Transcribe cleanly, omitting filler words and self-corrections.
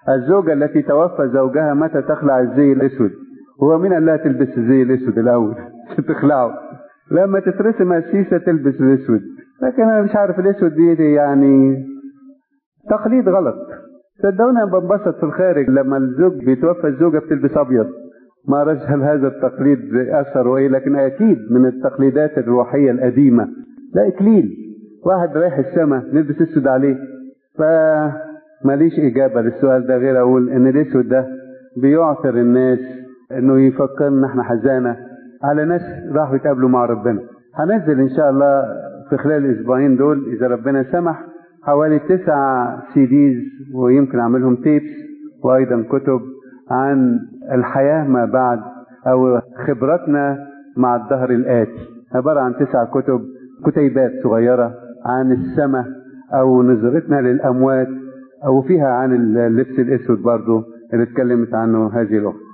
الزوجة التي توفى زوجها متى تخلع الزي الاسود؟ هو مين قال لها تلبس الزي الاسود الاول؟ تخلعه لما تترسم السيسة تلبس الاسود. لكن انا مش عارف الاسود دي يعني تقليد غلط. صدقوني انا بنبسط في الخارج لما الزوج بيتوفى الزوجة بتلبس ابيض. ما اعرفش هل هذا التقليد اثر ايه، لكن اكيد من التقليدات الروحية القديمة. لا اكليل، واحد رايح السماء نلبس اسود عليه. فماليش اجابة للسؤال ده غير اقول ان الاسود ده بيعثر الناس، انه يفكر ان احنا حزانة على ناس راحوا يتقابلوا مع ربنا. هنزل ان شاء الله في خلال الاسبوعين دول اذا ربنا سمح حوالي 9 CDs، ويمكن اعملهم تيبس وايضا كتب عن الحياة ما بعد او خبرتنا مع الدهر الآتي. عبارة عن 9 كتيبات صغيرة عن السماء او نظرتنا للأموات، او فيها عن اللبس الاسود برضو اللي اتكلمت عنه هذه الأخت.